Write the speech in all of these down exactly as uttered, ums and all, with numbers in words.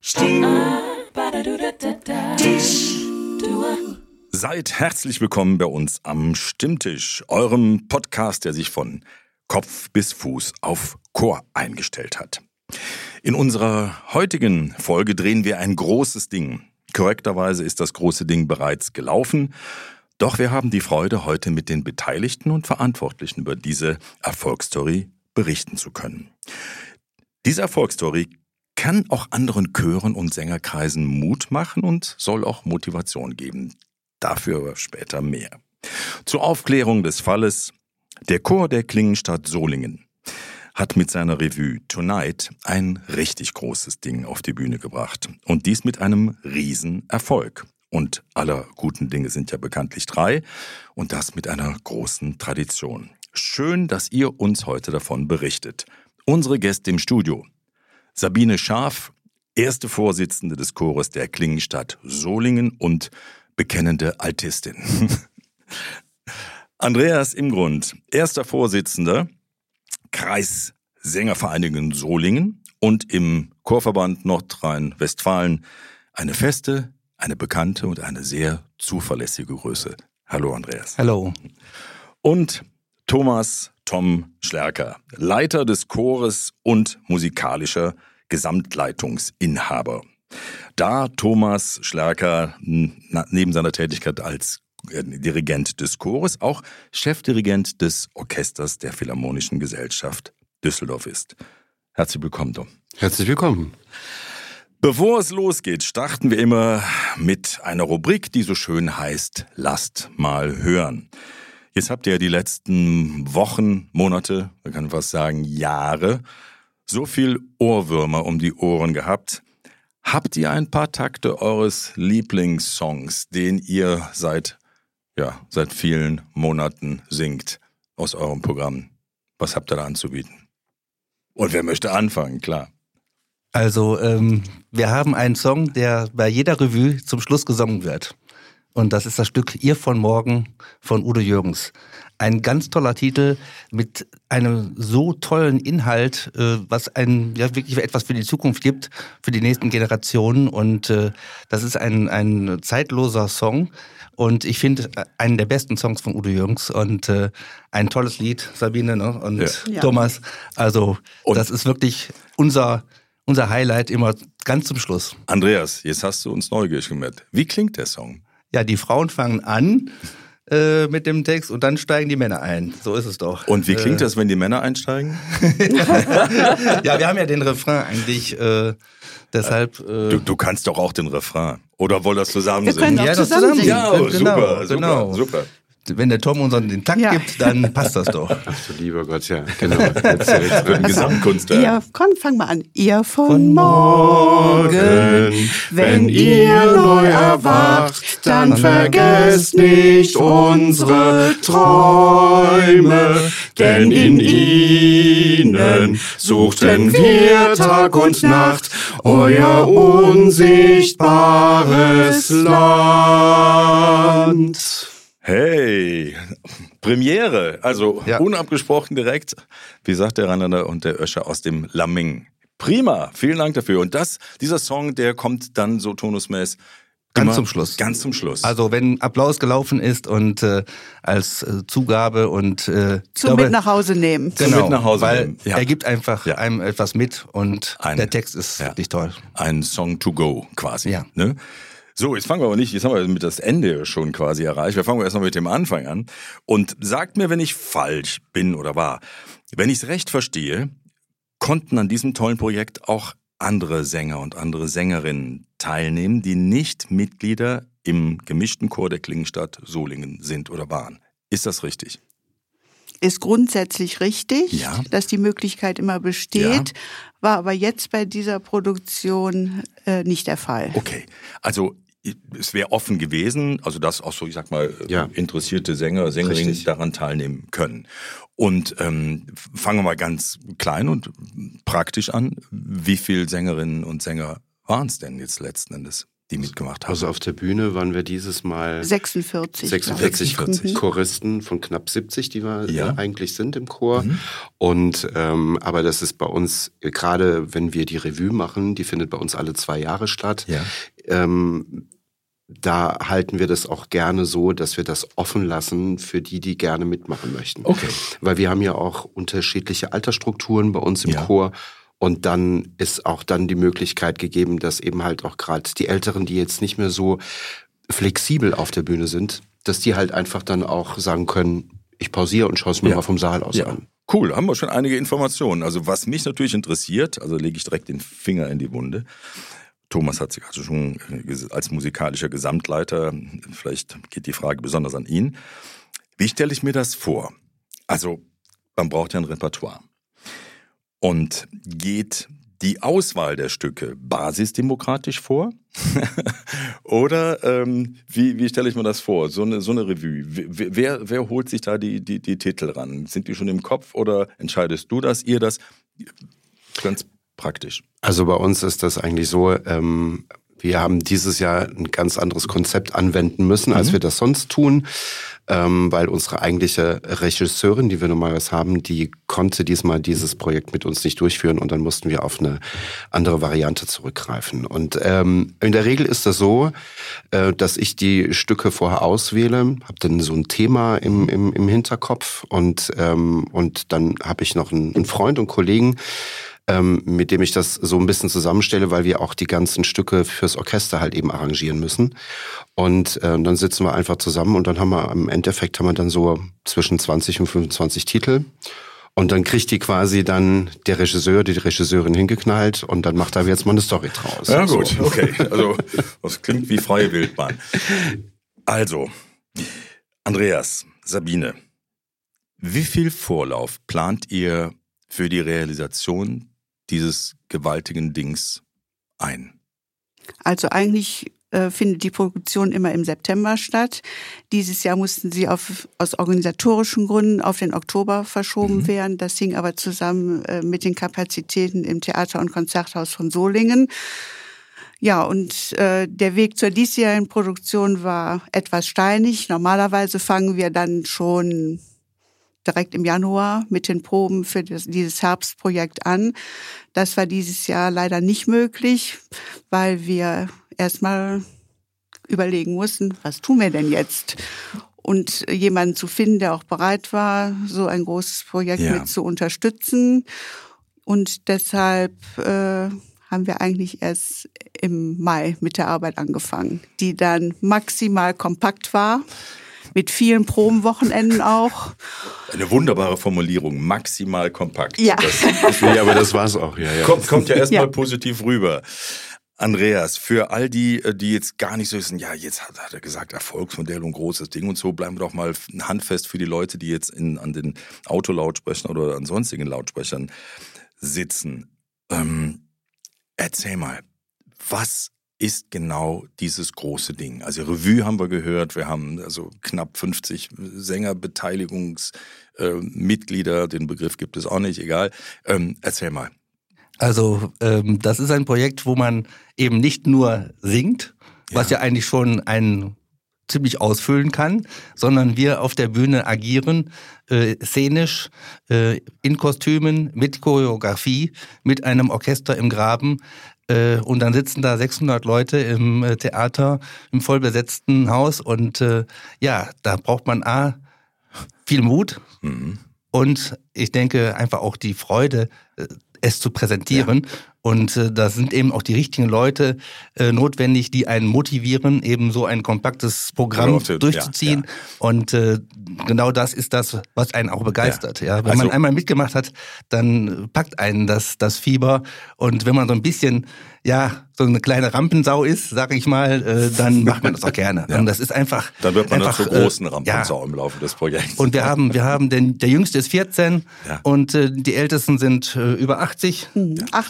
Seid herzlich willkommen bei uns am Stimmtisch, eurem Podcast, der sich von Kopf bis Fuß auf Chor eingestellt hat. In unserer heutigen Folge drehen wir ein großes Ding. Korrekterweise ist das große Ding bereits gelaufen, doch wir haben die Freude, heute mit den Beteiligten und Verantwortlichen über diese Erfolgsstory berichten zu können. Diese Erfolgsstory kann auch anderen Chören und Sängerkreisen Mut machen und soll auch Motivation geben. Dafür aber später mehr. Zur Aufklärung des Falles: Der Chor der Klingenstadt Solingen hat mit seiner Revue Tonight ein richtig großes Ding auf die Bühne gebracht. Und dies mit einem Riesenerfolg. Und aller guten Dinge sind ja bekanntlich drei. Und das mit einer großen Tradition. Schön, dass ihr uns heute davon berichtet. Unsere Gäste im Studio: Sabine Scharf, erste Vorsitzende des Chores der Klingenstadt Solingen und bekennende Altistin. Andreas Imgrund, erster Vorsitzender, Kreissängervereinigung Solingen und im Chorverband Nordrhein-Westfalen eine feste, eine bekannte und eine sehr zuverlässige Größe. Hallo Andreas. Hallo. Und Thomas Tom Schlerker, Leiter des Chores und musikalischer Gesamtleitungsinhaber. Da Thomas Schlerker neben seiner Tätigkeit als Dirigent des Chores auch Chefdirigent des Orchesters der Philharmonischen Gesellschaft Düsseldorf ist. Herzlich willkommen, Tom. Herzlich willkommen. Bevor es losgeht, starten wir immer mit einer Rubrik, die so schön heißt: Lasst mal hören. Jetzt habt ihr ja die letzten Wochen, Monate, man kann fast sagen Jahre, so viel Ohrwürmer um die Ohren gehabt. Habt ihr ein paar Takte eures Lieblingssongs, den ihr seit, ja, seit vielen Monaten singt, aus eurem Programm? Was habt ihr da anzubieten? Und wer möchte anfangen, klar. Also, ähm, wir haben einen Song, der bei jeder Revue zum Schluss gesungen wird. Und das ist das Stück Ihr von morgen von Udo Jürgens. Ein ganz toller Titel mit einem so tollen Inhalt, äh, was einen ja wirklich etwas für die Zukunft gibt, für die nächsten Generationen. Und äh, das ist ein, ein zeitloser Song. Und ich finde, einen der besten Songs von Udo Jürgens und äh, ein tolles Lied, Sabine, ne? Und ja. Thomas. Also und das ist wirklich unser, unser Highlight immer ganz zum Schluss. Andreas, jetzt hast du uns neugierig gemacht. Wie klingt der Song? Ja, die Frauen fangen an äh, mit dem Text und dann steigen die Männer ein. So ist es doch. Und wie klingt äh, das, wenn die Männer einsteigen? Ja, wir haben ja den Refrain eigentlich, äh, deshalb... Äh, du, du kannst doch auch den Refrain. Oder wollen wir das zusammen wir singen? Können ja, das zusammen singen. Ja, genau, super, genau. super, super. Wenn der Tom uns den Takt ja. gibt, dann passt das doch. Ach du lieber Gott, ja, genau. Jetzt, jetzt wird ein Gesamtkunstwerk. Ja, komm, fang mal an. Ihr von, Von morgen, wenn ihr neu erwacht, dann vergesst nicht unsere Träume, denn in ihnen suchten wir Tag und Nacht euer unsichtbares Land. Hey, Premiere, also ja. unabgesprochen direkt, wie sagt der Rainer und der Öscher aus dem Lamming. Prima, vielen Dank dafür. Und das, dieser Song, der kommt dann so tonusmäßig Ganz zum Schluss. Ganz zum Schluss. Also wenn Applaus gelaufen ist und äh, als äh, Zugabe und äh, Zum glaube, mit nach Hause nehmen. Genau, mit nach Hause weil nehmen. Ja. er gibt einfach Ja. einem etwas mit und Ein- der Text ist ja. wirklich toll. Ein Song to go quasi. Ja. Ne? So, jetzt fangen wir aber nicht, jetzt haben wir mit das Ende schon quasi erreicht. Wir fangen erst mal mit dem Anfang an. Und sagt mir, wenn ich falsch bin oder war. Wenn ich es recht verstehe, konnten an diesem tollen Projekt auch andere Sänger und andere Sängerinnen teilnehmen, die nicht Mitglieder im gemischten Chor der Klingenstadt Solingen sind oder waren. Ist das richtig? Ist grundsätzlich richtig, Ja. dass die Möglichkeit immer besteht, Ja. war aber jetzt bei dieser Produktion äh, nicht der Fall. Okay, also es wäre offen gewesen, also dass auch so, ich sag mal, Ja. interessierte Sänger, Sängerinnen Richtig. daran teilnehmen können. Und ähm, fangen wir mal ganz klein und praktisch an. Wie viele Sängerinnen und Sänger waren es denn jetzt letzten Endes? die mitgemacht haben? Also auf der Bühne waren wir dieses Mal sechsundvierzig. sechsundvierzig sechsundvierzig. Choristen von knapp siebzig, die wir Ja. äh, eigentlich sind im Chor. Mhm. Und ähm, aber das ist bei uns, äh, gerade wenn wir die Revue machen, die findet bei uns alle zwei Jahre statt. Ja. Ähm, da halten wir das auch gerne so, dass wir das offen lassen für die, die gerne mitmachen möchten. Okay. Weil wir haben ja auch unterschiedliche Altersstrukturen bei uns im Ja. Chor. Und dann ist auch dann die Möglichkeit gegeben, dass eben halt auch gerade die Älteren, die jetzt nicht mehr so flexibel auf der Bühne sind, dass die halt einfach dann auch sagen können, ich pausiere und schaue es mir Ja. mal vom Saal aus Ja. an. Cool, haben wir schon einige Informationen. Also was mich natürlich interessiert, also lege ich direkt den Finger in die Wunde. Thomas hat sich also schon als musikalischer Gesamtleiter, vielleicht geht die Frage besonders an ihn. Wie stelle ich mir das vor? Also man braucht ja ein Repertoire. Und geht die Auswahl der Stücke basisdemokratisch vor? Oder ähm, wie, wie stelle ich mir das vor? So eine, so eine Revue. Wer, wer holt sich da die, die, die Titel ran? Sind die schon im Kopf oder entscheidest du das, ihr das? Ganz praktisch. Also bei uns ist das eigentlich so, ähm, wir haben dieses Jahr ein ganz anderes Konzept anwenden müssen, als Mhm. wir das sonst tun, ähm, weil unsere eigentliche Regisseurin, die wir normalerweise haben, die konnte diesmal dieses Projekt mit uns nicht durchführen und dann mussten wir auf eine andere Variante zurückgreifen. Und ähm, in der Regel ist das so, äh, dass ich die Stücke vorher auswähle, habe dann so ein Thema im, im, im Hinterkopf und, ähm, und dann habe ich noch einen, einen Freund und Kollegen, Ähm, mit dem ich das so ein bisschen zusammenstelle, weil wir auch die ganzen Stücke fürs Orchester halt eben arrangieren müssen. Und äh, dann sitzen wir einfach zusammen und dann haben wir im Endeffekt haben wir dann so zwischen zwanzig und fünfundzwanzig Titel. Und dann kriegt die quasi dann der Regisseur, die Regisseurin hingeknallt und dann macht er jetzt mal eine Story draus. Ja gut, So. okay. Also das klingt wie freie Wildbahn. Also, Andreas, Sabine, wie viel Vorlauf plant ihr für die Realisation dieses gewaltigen Dings ein? Also eigentlich äh, findet die Produktion immer im September statt. Dieses Jahr mussten sie auf, aus organisatorischen Gründen auf den Oktober verschoben Mhm. werden. Das hing aber zusammen äh, mit den Kapazitäten im Theater- und Konzerthaus von Solingen. Ja, und äh, der Weg zur diesjährigen Produktion war etwas steinig. Normalerweise fangen wir dann schon direkt im Januar mit den Proben für das, dieses Herbstprojekt an. Das war dieses Jahr leider nicht möglich, weil wir erstmal überlegen mussten, was tun wir denn jetzt? Und jemanden zu finden, der auch bereit war, so ein großes Projekt Ja. mit zu unterstützen. Und deshalb äh, haben wir eigentlich erst im Mai mit der Arbeit angefangen, die dann maximal kompakt war. Mit vielen Probenwochenenden auch. Eine wunderbare Formulierung, maximal kompakt. Ja. Das Nee, aber das war's auch. Ja, ja. kommt, kommt ja erstmal Ja. positiv rüber. Andreas, für all die, die jetzt gar nicht so wissen, ja, jetzt hat, hat er gesagt, Erfolgsmodell und großes Ding und so, bleiben wir doch mal handfest für die Leute, die jetzt in, an den Autolautsprechern oder an sonstigen Lautsprechern sitzen. Ähm, erzähl mal, was ist genau dieses große Ding? Also Revue haben wir gehört, wir haben also knapp fünfzig Sängerbeteiligungsmitglieder, äh, den Begriff gibt es auch nicht, egal. Ähm, erzähl mal. Also ähm, das ist ein Projekt, wo man eben nicht nur singt, was ja, ja eigentlich schon ein ziemlich ausfüllen kann, sondern wir auf der Bühne agieren, äh, szenisch, äh, in Kostümen, mit Choreografie, mit einem Orchester im Graben. Äh, und dann sitzen da sechshundert Leute im äh, Theater, im vollbesetzten Haus. Und äh, ja, da braucht man A, viel Mut Mhm. und ich denke einfach auch die Freude, äh, es zu präsentieren. Ja. Und äh, da sind eben auch die richtigen Leute äh, notwendig, die einen motivieren, eben so ein kompaktes Programm ja, durchzuziehen. Ja, ja. Und äh, genau das ist das, was einen auch begeistert. Ja. Ja. Wenn also, man einmal mitgemacht hat, dann packt einen das, das Fieber. Und wenn man so ein bisschen, ja, so eine kleine Rampensau ist, sag ich mal, äh, dann macht man das auch gerne. Ja. Und das ist einfach. Dann wird man einfach, zur großen äh, Rampensau ja. im Laufe des Projekts. Und wir haben, wir haben den, der Jüngste ist vierzehn ja. und äh, die Ältesten sind äh, über achtzig. Mhm. achtundachtzig.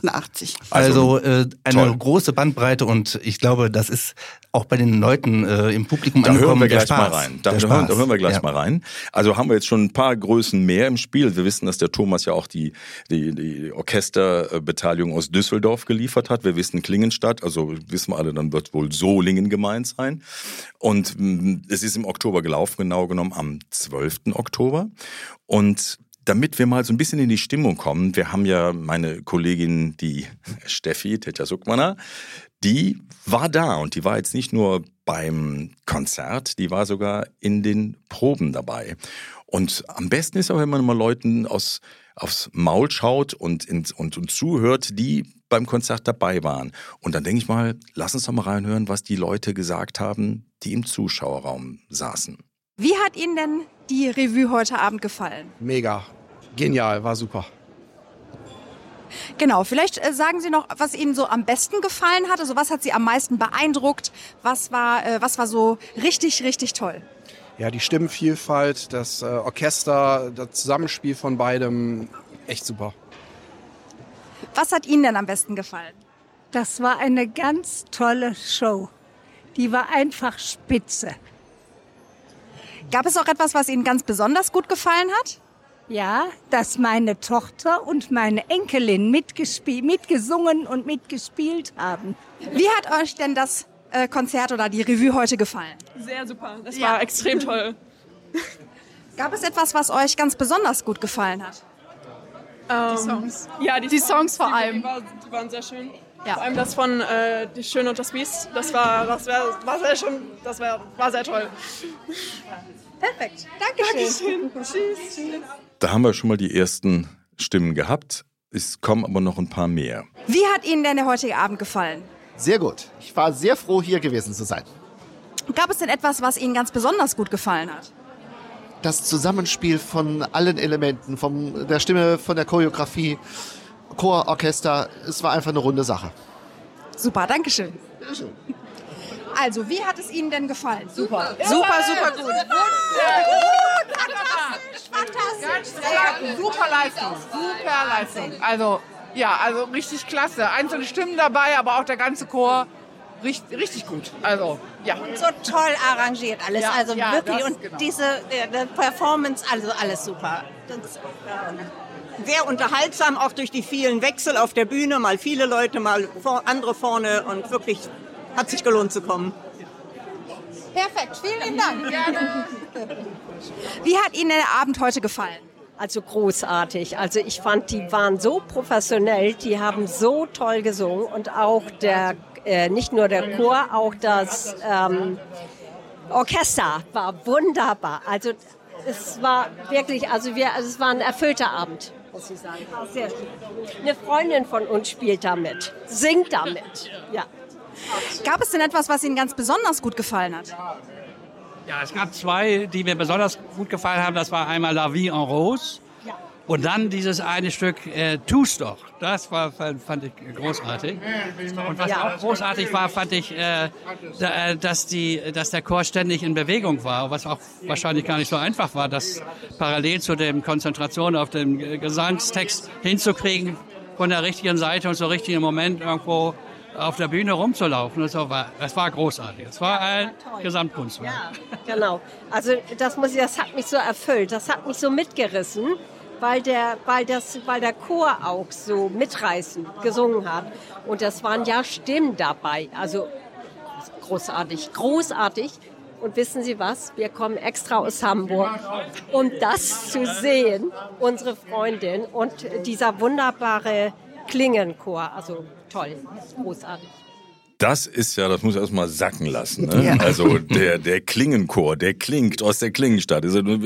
großartig. Also, also äh, eine toll. große Bandbreite und ich glaube, das ist auch bei den Leuten äh, im Publikum Da hören wir der gleich Spaß. mal rein. Da, Der da, hören, Spaß. da hören wir gleich Ja. mal rein. Also haben wir jetzt schon ein paar Größen mehr im Spiel. Wir wissen, dass der Thomas ja auch die, die, die Orchesterbeteiligung aus Düsseldorf geliefert hat. Wir wissen Klingenstadt, also wissen wir alle, dann wird wohl Solingen gemeint sein. Und mh, es ist im Oktober gelaufen, genau genommen am zwölften Oktober. Und damit wir mal so ein bisschen in die Stimmung kommen, wir haben ja meine Kollegin, die Steffi, Tetja Suckmanner, die war da und die war jetzt nicht nur beim Konzert, die war sogar in den Proben dabei. Und am besten ist auch, wenn man mal Leuten aus, aufs Maul schaut und, ins, und, und zuhört, die beim Konzert dabei waren. Und dann denke ich mal, lass uns doch mal reinhören, was die Leute gesagt haben, die im Zuschauerraum saßen. Wie hat Ihnen denn die Revue heute Abend gefallen? Mega. Genial, war super. Genau, vielleicht äh, sagen Sie noch, was Ihnen so am besten gefallen hat. Also was hat Sie am meisten beeindruckt? Was war, äh, was war so richtig, richtig toll? Ja, die Stimmenvielfalt, das äh, Orchester, das Zusammenspiel von beidem, echt super. Was hat Ihnen denn am besten gefallen? Das war eine ganz tolle Show. Die war einfach spitze. Gab es auch etwas, was Ihnen ganz besonders gut gefallen hat? Ja, dass meine Tochter und meine Enkelin mitgespie- mitgesungen und mitgespielt haben. Wie hat euch denn das äh, Konzert oder die Revue heute gefallen? Sehr super. Das Ja. war extrem toll. Gab es etwas, was euch ganz besonders gut gefallen hat? Die Songs. Ja, die, Die Songs, Songs vor die, allem. Die, war, die waren sehr schön. Ja. Vor allem das von äh, Die Schöne und das Biest. Das war, das war, war sehr schön. Das war, war sehr toll. Perfekt. Dankeschön. Tschüss. Da haben wir schon mal die ersten Stimmen gehabt. Es kommen aber noch ein paar mehr. Wie hat Ihnen denn der heutige Abend gefallen? Sehr gut. Ich war sehr froh, hier gewesen zu sein. Gab es denn etwas, was Ihnen ganz besonders gut gefallen hat? Das Zusammenspiel von allen Elementen, von der Stimme, von der Choreografie, Chor, Orchester, es war einfach eine runde Sache. Super, Dankeschön. Also, wie hat es Ihnen denn gefallen? Super. Super, super gut. Ja, super Leistung, super Leistung. Also, ja, also richtig klasse. Einzelne Stimmen dabei, aber auch der ganze Chor richtig, richtig gut. Also, ja. Und so toll arrangiert alles, Ja, also ja, wirklich. das, Und genau. diese äh, Performance, also alles super. Das, äh, sehr unterhaltsam, auch durch die vielen Wechsel auf der Bühne. Mal viele Leute, mal vor, andere vorne. Und wirklich hat sich gelohnt zu kommen. Perfekt, vielen Dank. Gerne. Wie hat Ihnen der Abend heute gefallen? Also großartig. Also ich fand, die waren so professionell, die haben so toll gesungen und auch der, äh, nicht nur der Chor, auch das ähm, Orchester war wunderbar. Also es war wirklich, also wir, also es war ein erfüllter Abend, muss ich sagen. War sehr schön. Eine Freundin von uns spielt da mit, singt da mit, ja. Gab es denn etwas, was Ihnen ganz besonders gut gefallen hat? Ja, es gab zwei, die mir besonders gut gefallen haben. Das war einmal La Vie en Rose und dann dieses eine Stück äh, Tu's doch. Das war, fand, fand ich großartig. Und was Ja. auch großartig war, fand ich, äh, da, äh, dass, die, dass der Chor ständig in Bewegung war. Was auch wahrscheinlich gar nicht so einfach war, das parallel zu der Konzentration auf den äh, Gesangstext hinzukriegen, von der richtigen Seite und so richtigen Moment irgendwo auf der Bühne rumzulaufen. Das war, das war großartig. Es war ein Gesamtkunstwerk. Ja, genau. Also das muss ich, das hat mich so erfüllt, das hat mich so mitgerissen, weil der, weil das, weil der Chor auch so mitreißend gesungen hat. Und das waren ja Stimmen dabei. Also großartig, großartig. Und wissen Sie was? Wir kommen extra aus Hamburg, um das zu sehen, unsere Freundin und dieser wunderbare Klingenchor. Also toll, großartig. Das ist ja, das muss ich erst mal sacken lassen. Ne? Ja. Also der, der Klingenchor, der klingt aus der Klingenstadt.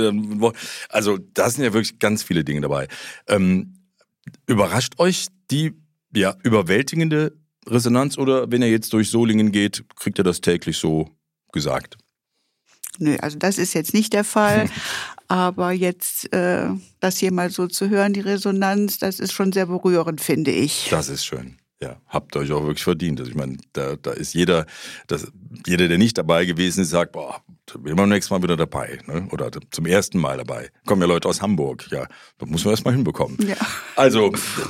Also da sind ja wirklich ganz viele Dinge dabei. Ähm, überrascht euch die ja, überwältigende Resonanz oder wenn ihr jetzt durch Solingen geht, kriegt ihr das täglich so gesagt? Nö, also das ist jetzt nicht der Fall. Aber jetzt äh, das hier mal so zu hören, die Resonanz, das ist schon sehr berührend, finde ich. Das ist schön. Ja, habt euch auch wirklich verdient. Also ich meine, da, da ist jeder, das, jeder, der nicht dabei gewesen ist, sagt, boah, bin beim nächsten Mal wieder dabei, ne? Oder zum ersten Mal dabei. Kommen ja Leute aus Hamburg, ja, da muss man erst mal hinbekommen. Ja. Also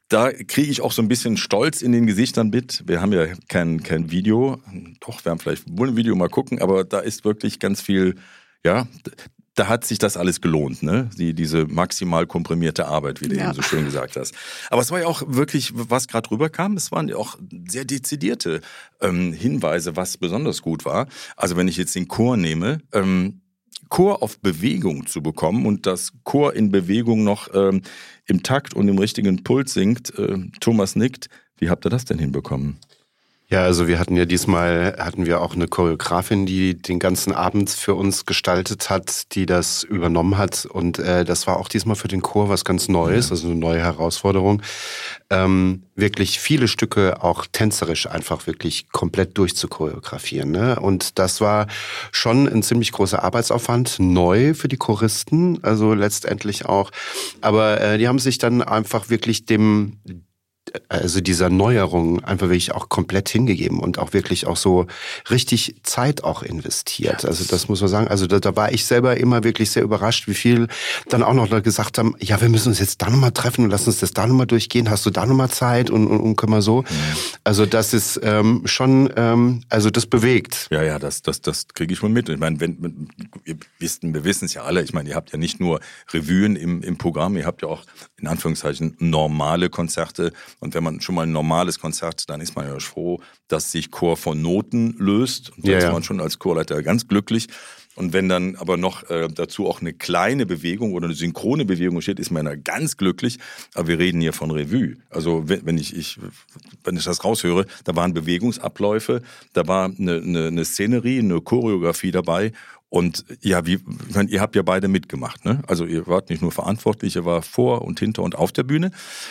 da kriege ich auch so ein bisschen Stolz in den Gesichtern mit. Wir haben ja kein, kein Video. Doch, wir haben vielleicht wohl ein Video, mal gucken. Aber da ist wirklich ganz viel, ja, da hat sich das alles gelohnt, ne? Die, diese maximal komprimierte Arbeit, wie du ja. eben so schön gesagt hast. Aber es war ja auch wirklich, was gerade rüberkam, es waren ja auch sehr dezidierte ähm, Hinweise, was besonders gut war. Also wenn ich jetzt den Chor nehme, ähm, Chor auf Bewegung zu bekommen und das Chor in Bewegung noch ähm, im Takt und im richtigen Puls singt. Äh, Thomas nickt. Wie habt ihr das denn hinbekommen? Ja, also wir hatten ja diesmal, hatten wir auch eine Choreografin, die den ganzen Abend für uns gestaltet hat, die das übernommen hat. Und äh, das war auch diesmal für den Chor was ganz Neues, also eine neue Herausforderung. Ähm, wirklich viele Stücke auch tänzerisch einfach wirklich komplett durchzuchoreografieren. Ne? Und das war schon ein ziemlich großer Arbeitsaufwand, neu für die Choristen, also letztendlich auch. Aber äh, die haben sich dann einfach wirklich dem... also dieser Neuerung einfach wirklich auch komplett hingegeben und auch wirklich auch so richtig Zeit auch investiert. Ja, also das muss man sagen. Also da, da war ich selber immer wirklich sehr überrascht, wie viel dann auch noch gesagt haben, ja, wir müssen uns jetzt da nochmal treffen und lass uns das da nochmal durchgehen. Hast du da nochmal Zeit und, und, und können wir so? Mhm. Also das ist ähm, schon, ähm, also das bewegt. Ja, ja, das, das, das kriege ich schon mit. Ich meine, wenn, wir wissen, wir wissen es ja alle. Ich meine, ihr habt ja nicht nur Revuen im, im Programm, ihr habt ja auch in Anführungszeichen normale Konzerte. Und wenn man schon mal ein normales Konzert, dann ist man ja froh, dass sich Chor von Noten löst. Und da ja, ist man schon als Chorleiter ganz glücklich. Und wenn dann aber noch äh, dazu auch eine kleine Bewegung oder eine synchrone Bewegung steht, ist man ja ganz glücklich. Aber wir reden hier von Revue. Also wenn, wenn ich, ich wenn ich das raushöre, da waren Bewegungsabläufe, da war eine, eine, eine Szenerie, eine Choreografie dabei. Und ja, wie, ich meine, ihr habt ja beide mitgemacht, ne? Also ihr wart nicht nur verantwortlich, ihr war vor und hinter und auf der Bühne.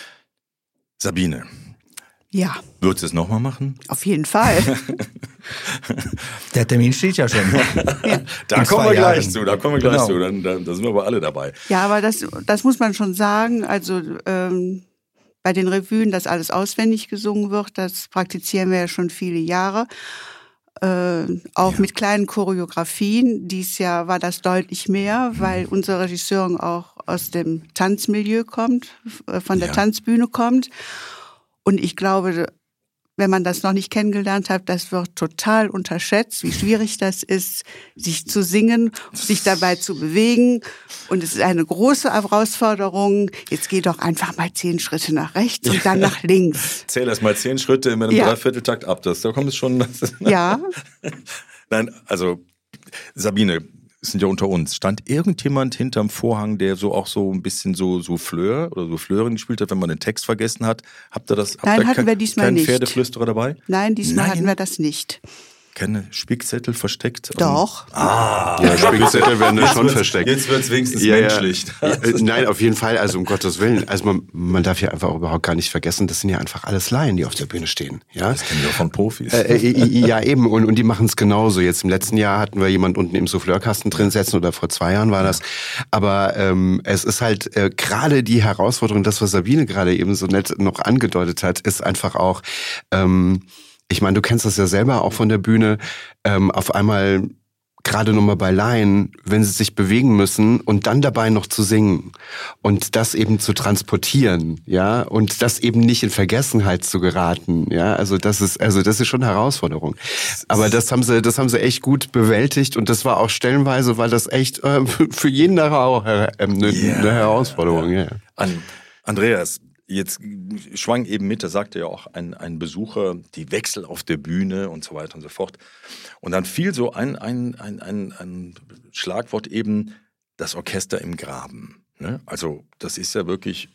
Sabine. Ja. Würdest du es nochmal machen? Auf jeden Fall. Der Termin steht ja schon. Ja. Da kommen wir gleich zu, da kommen wir gleich genau. zu, dann, dann, da sind wir aber alle dabei. Ja, aber das, das muss man schon sagen, also ähm, bei den Revuen, dass alles auswendig gesungen wird, das praktizieren wir ja schon viele Jahre. Äh, auch ja. mit kleinen Choreografien. Dies Jahr war das deutlich mehr, weil unsere Regisseurin auch aus dem Tanzmilieu kommt, von der ja. Tanzbühne kommt. Und ich glaube, wenn man das noch nicht kennengelernt hat, das wird total unterschätzt, wie schwierig das ist, sich zu singen, sich dabei zu bewegen. Und es ist eine große Herausforderung. Jetzt geh doch einfach mal zehn Schritte nach rechts und dann nach links. Zähl erst mal zehn Schritte in einem ja. Dreivierteltakt ab. Das, da kommt es schon. Ja. Nein, also Sabine, sind ja unter uns. Stand irgendjemand hinterm Vorhang, der so auch so ein bisschen so so Fleur oder so Fleurin gespielt hat, wenn man den Text vergessen hat? Habt ihr das? Nein, habt hatten kein, wir diesmal keinen nicht. Pferdeflüsterer dabei? Nein, diesmal Nein. hatten wir das nicht. Keine Spickzettel versteckt? Doch. Ah, ja, Spickzettel werden da schon versteckt. Jetzt wird's wenigstens ja, menschlich. Ja. Nein, auf jeden Fall, also um Gottes Willen. Also man, man darf ja einfach überhaupt gar nicht vergessen, das sind ja einfach alles Laien, die auf der Bühne stehen. Ja? Das kennen wir auch von Profis. Äh, äh, ja, eben. Und, und die machen es genauso. Jetzt im letzten Jahr hatten wir jemand unten im Souffleurkasten drin sitzen oder vor zwei Jahren war das. Aber ähm, es ist halt äh, gerade die Herausforderung, das, was Sabine gerade eben so nett noch angedeutet hat, ist einfach auch... Ähm, ich meine, du kennst das ja selber auch von der Bühne, ähm, auf einmal gerade nochmal bei Laien, wenn sie sich bewegen müssen und dann dabei noch zu singen und das eben zu transportieren, ja, und das eben nicht in Vergessenheit zu geraten, ja, also das ist, also das ist schon eine Herausforderung. Aber das haben sie, das haben sie echt gut bewältigt und das war auch stellenweise, war das echt äh, für jeden auch äh, eine, yeah. eine Herausforderung, ja. Yeah. An Andreas, jetzt schwang eben mit, da sagte ja auch ein, ein Besucher, die Wechsel auf der Bühne und so weiter und so fort. Und dann fiel so ein, ein, ein, ein, ein Schlagwort eben, das Orchester im Graben. Ne? Also das ist ja wirklich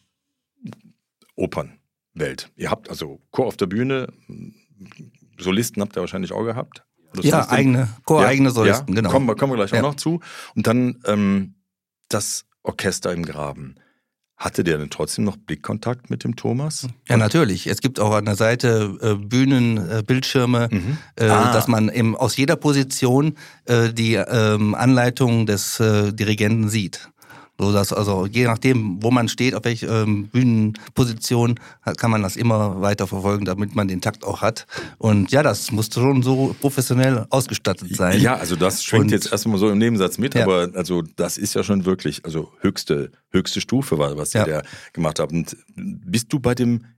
Opernwelt. Ihr habt also Chor auf der Bühne, Solisten habt ihr wahrscheinlich auch gehabt. Oder ja, Solisten? eigene, Choreigene ja, Solisten, ja, genau. Kommen wir, kommen wir gleich ja. auch noch zu. Und dann ähm, das Orchester im Graben. Hatte der denn trotzdem noch Blickkontakt mit dem Thomas? Ja, natürlich. Es gibt auch an der Seite äh, Bühnen, äh, Bildschirme, mhm. äh, ah. dass man eben aus jeder Position äh, die ähm, Anleitung des äh, Dirigenten sieht. So dass also je nachdem, wo man steht, auf welche ähm, Bühnenposition, kann man das immer weiter verfolgen, damit man den Takt auch hat. Und ja, das muss schon so professionell ausgestattet sein. Ja, also das schwingt Und, jetzt erstmal so im Nebensatz mit, ja. aber also das ist ja schon wirklich also höchste höchste Stufe, was ihr ja. da gemacht habt. Und bist du bei dem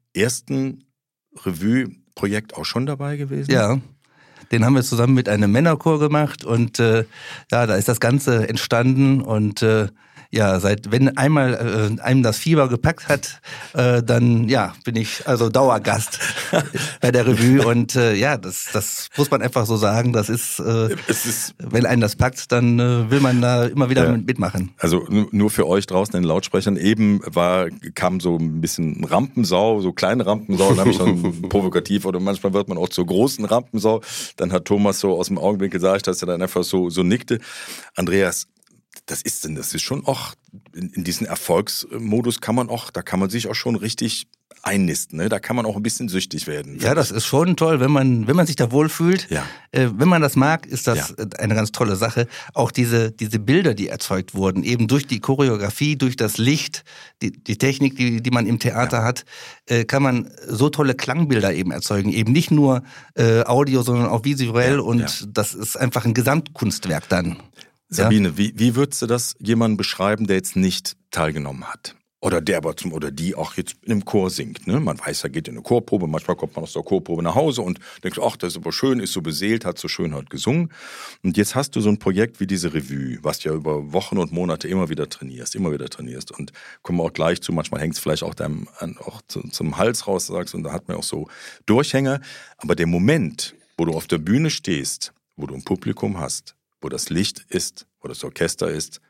ersten Revue-Projekt auch schon dabei gewesen? Ja. Den haben wir zusammen mit einem Männerchor gemacht und äh, ja, da ist das Ganze entstanden und äh, ja, seit wenn einmal äh, einem das Fieber gepackt hat, äh, dann ja, bin ich also Dauergast bei der Revue und äh, ja, das das muss man einfach so sagen, das ist, äh, es ist wenn einen das packt, dann äh, will man da immer wieder ja. mitmachen. Also nur für euch draußen in den Lautsprechern, eben war kam so ein bisschen Rampensau, so kleine Rampensau, dann habe ich schon provokativ oder manchmal wird man auch zur großen Rampensau, dann hat Thomas so aus dem Augenwinkel gesagt, dass er dann einfach so so nickte. Andreas, das ist denn, das ist schon auch, in, in diesen Erfolgsmodus kann man auch, da kann man sich auch schon richtig einnisten, ne? Da kann man auch ein bisschen süchtig werden. Ja, das ist schon toll, wenn man, wenn man sich da wohlfühlt. Ja. Äh, wenn man das mag, ist das ja. eine ganz tolle Sache. Auch diese, diese Bilder, die erzeugt wurden, eben durch die Choreografie, durch das Licht, die, die Technik, die, die man im Theater ja. hat, äh, kann man so tolle Klangbilder eben erzeugen. Eben nicht nur äh, Audio, sondern auch visuell ja, und ja. das ist einfach ein Gesamtkunstwerk dann. Sabine, ja? wie, wie würdest du das jemandem beschreiben, der jetzt nicht teilgenommen hat? Oder der aber zum, oder die auch jetzt in einem Chor singt, ne? Man weiß, er geht in eine Chorprobe, manchmal kommt man aus der Chorprobe nach Hause und denkt, ach, das ist aber schön, ist so beseelt, hat so schön heute gesungen. Und jetzt hast du so ein Projekt wie diese Revue, was ja über Wochen und Monate immer wieder trainierst, immer wieder trainierst. Und kommen wir auch gleich zu, manchmal hängt es vielleicht auch deinem, auch zu, zum Hals raus, sagst, und da hat man auch so Durchhänger. Aber der Moment, wo du auf der Bühne stehst, wo du ein Publikum hast, wo das Licht ist, wo das Orchester ist,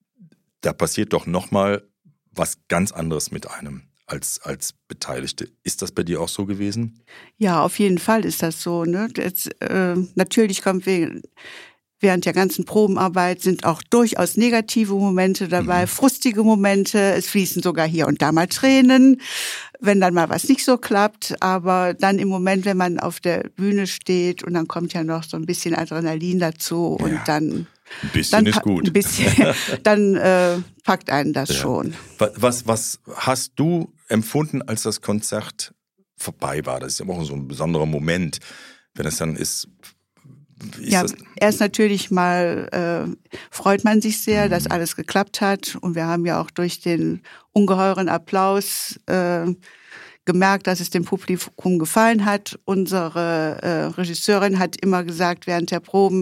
da passiert doch nochmal was ganz anderes mit einem als, als Beteiligte. Ist das bei dir auch so gewesen? Ja, auf jeden Fall ist das so. Ne? Jetzt, äh, natürlich kommt wegen, während der ganzen Probenarbeit sind auch durchaus negative Momente dabei, mhm. frustige Momente. Es fließen sogar hier und da mal Tränen, wenn dann mal was nicht so klappt. Aber dann im Moment, wenn man auf der Bühne steht und dann kommt ja noch so ein bisschen Adrenalin dazu und ja. dann Ein bisschen dann, ist gut. Ein bisschen, dann äh, packt einen das ja. schon. Was, was hast du empfunden, als das Konzert vorbei war? Das ist ja auch so ein besonderer Moment, wenn es dann ist. ist ja, das? erst natürlich mal äh, freut man sich sehr, mhm. dass alles geklappt hat. Und wir haben ja auch durch den ungeheuren Applaus äh, gemerkt, dass es dem Publikum gefallen hat. Unsere äh, Regisseurin hat immer gesagt während der Proben,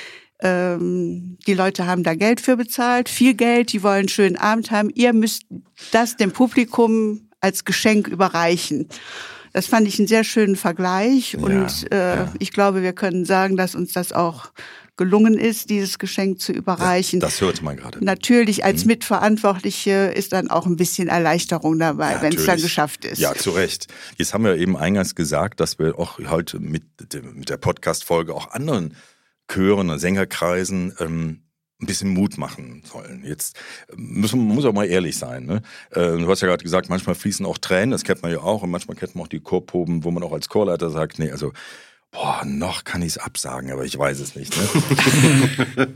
die Leute haben da Geld für bezahlt, viel Geld, die wollen einen schönen Abend haben. Ihr müsst das dem Publikum als Geschenk überreichen. Das fand ich einen sehr schönen Vergleich ja, und äh, ja. ich glaube, wir können sagen, dass uns das auch gelungen ist, dieses Geschenk zu überreichen. Ja, das hörte man gerade. Natürlich als Mitverantwortliche ist dann auch ein bisschen Erleichterung dabei, ja, wenn es dann geschafft ist. Ja, zu Recht. Jetzt haben wir eben eingangs gesagt, dass wir auch heute mit, mit der Podcast-Folge auch anderen Chören und Sängerkreisen ähm, ein bisschen Mut machen sollen. Jetzt müssen, man muss auch mal ehrlich sein. Ne? Äh, du hast ja gerade gesagt, manchmal fließen auch Tränen, das kennt man ja auch. Und manchmal kennt man auch die Chorproben, wo man auch als Chorleiter sagt, nee, also boah, noch kann ich es absagen, aber ich weiß es nicht. Ne?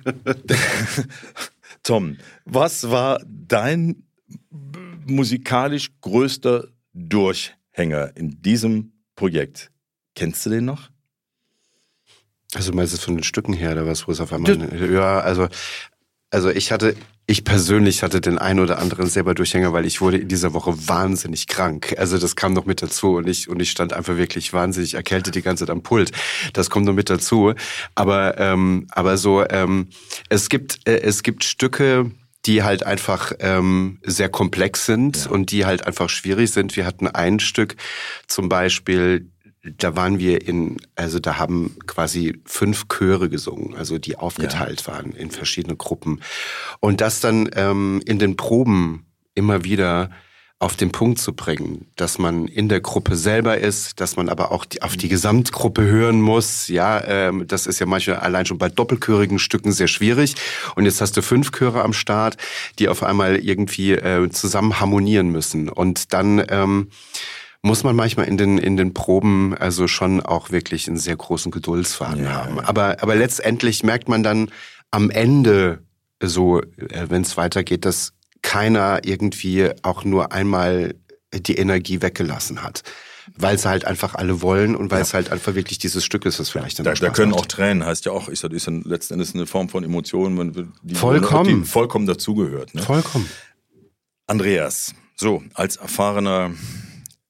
Tom, was war dein musikalisch größter Durchhänger in diesem Projekt? Kennst du den noch? Also meinst du von den Stücken her oder was, wo es auf einmal... Du, ja, also, also ich hatte, ich persönlich hatte den einen oder anderen selber Durchhänger, weil ich wurde in dieser Woche wahnsinnig krank. Also das kam noch mit dazu und ich, und ich stand einfach wirklich wahnsinnig erkältet die ganze Zeit am Pult. Das kommt noch mit dazu. Aber, ähm, aber so, ähm, es gibt, äh, es gibt Stücke, die halt einfach ähm, sehr komplex sind ja. und die halt einfach schwierig sind. Wir hatten ein Stück zum Beispiel... Da waren wir in, also da haben quasi fünf Chöre gesungen, also die aufgeteilt ja. waren in verschiedene Gruppen. Und das dann ähm, in den Proben immer wieder auf den Punkt zu bringen, dass man in der Gruppe selber ist, dass man aber auch die, auf die Gesamtgruppe hören muss. Ja, ähm, das ist ja manchmal allein schon bei doppelchörigen Stücken sehr schwierig. Und jetzt hast du fünf Chöre am Start, die auf einmal irgendwie äh, zusammen harmonieren müssen. Und dann... Ähm, muss man manchmal in den in den Proben also schon auch wirklich einen sehr großen Geduldsfaden ja, haben. Ja. Aber aber letztendlich merkt man dann am Ende so, wenn es weitergeht, dass keiner irgendwie auch nur einmal die Energie weggelassen hat. Weil es halt einfach alle wollen und weil ja. es halt einfach wirklich dieses Stück ist, das vielleicht dann da, da können macht. Auch Tränen, heißt ja auch, ist ja ist letzten Endes eine Form von Emotionen, die vollkommen, die vollkommen dazugehört. Ne? Vollkommen. Andreas, so als erfahrener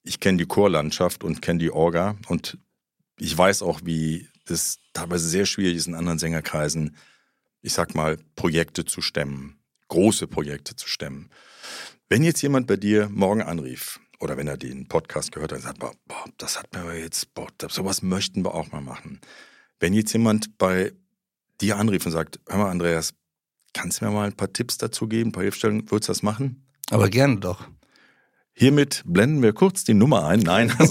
ich kenne die Chorlandschaft und kenne die Orga und ich weiß auch, wie das teilweise sehr schwierig ist, in anderen Sängerkreisen, ich sag mal, Projekte zu stemmen, große Projekte zu stemmen. Wenn jetzt jemand bei dir morgen anrief oder wenn er den Podcast gehört hat und sagt, boah, das hat mir jetzt, boah, sowas möchten wir auch mal machen. Wenn jetzt jemand bei dir anrief und sagt, hör mal Andreas, kannst du mir mal ein paar Tipps dazu geben, ein paar Hilfestellungen, würdest du das machen? Aber gerne doch. Hiermit blenden wir kurz die Nummer ein. Nein, das,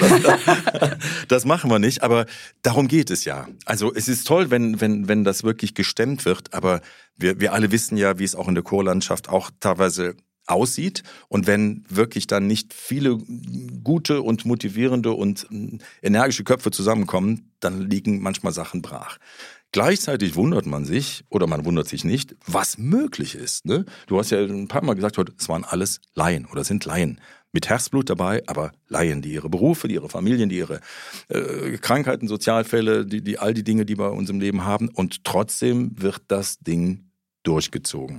das machen wir nicht, aber darum geht es ja. Also es ist toll, wenn wenn wenn das wirklich gestemmt wird, aber wir wir alle wissen ja, wie es auch in der Chorlandschaft auch teilweise aussieht und wenn wirklich dann nicht viele gute und motivierende und energische Köpfe zusammenkommen, dann liegen manchmal Sachen brach. Gleichzeitig wundert man sich, oder man wundert sich nicht, was möglich ist. Ne? Du hast ja ein paar Mal gesagt heute, es waren alles Laien oder sind Laien. Mit Herzblut dabei, aber Laien, die ihre Berufe, die ihre Familien, die ihre äh, Krankheiten, Sozialfälle, die, die all die Dinge, die wir in unserem Leben haben. Und trotzdem wird das Ding durchgezogen.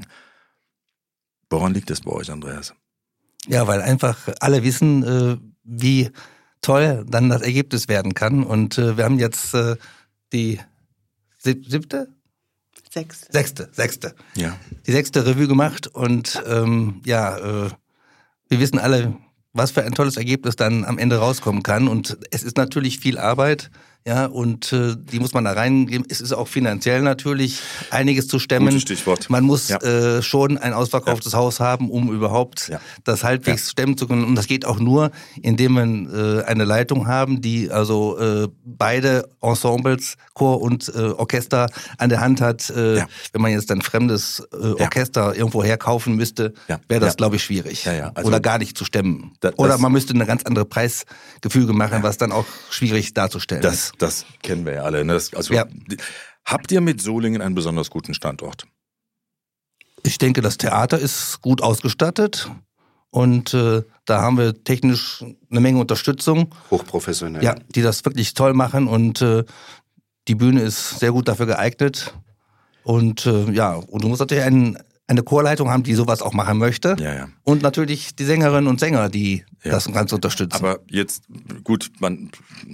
Woran liegt es bei euch, Andreas? Ja, weil einfach alle wissen, äh, wie toll dann das Ergebnis werden kann. Und äh, wir haben jetzt äh, die siebte? Sechste. Sechste, sechste. Ja. Die sechste Revue gemacht und ähm, ja, äh, wir wissen alle, was für ein tolles Ergebnis dann am Ende rauskommen kann. Und es ist natürlich viel Arbeit, ja, und äh, die muss man da reingeben. Es ist auch finanziell natürlich einiges zu stemmen. Gutes Stichwort. Man muss ja. äh, schon ein ausverkauftes ja. Haus haben, um überhaupt ja. das halbwegs ja. stemmen zu können. Und das geht auch nur, indem man äh, eine Leitung haben, die also äh, beide Ensembles, Chor und äh, Orchester an der Hand hat. Äh, ja. Wenn man jetzt ein fremdes äh, Orchester ja. irgendwo herkaufen müsste, ja. wäre das, ja. glaube ich, schwierig. Ja, ja. Also oder gar nicht zu stemmen. Das, oder man müsste eine ganz andere Preisgefüge machen, ja. was dann auch schwierig darzustellen das, ist. Das kennen wir ja alle. Ne? Das, also, ja. Habt ihr mit Solingen einen besonders guten Standort? Ich denke, das Theater ist gut ausgestattet und äh, da haben wir technisch eine Menge Unterstützung. Hochprofessionell. Ja, die das wirklich toll machen und äh, die Bühne ist sehr gut dafür geeignet. Und äh, ja, und du musst natürlich einen eine Chorleitung haben, die sowas auch machen möchte. Ja, ja. Und natürlich die Sängerinnen und Sänger, die ja. das ganz unterstützen. Aber jetzt, gut, man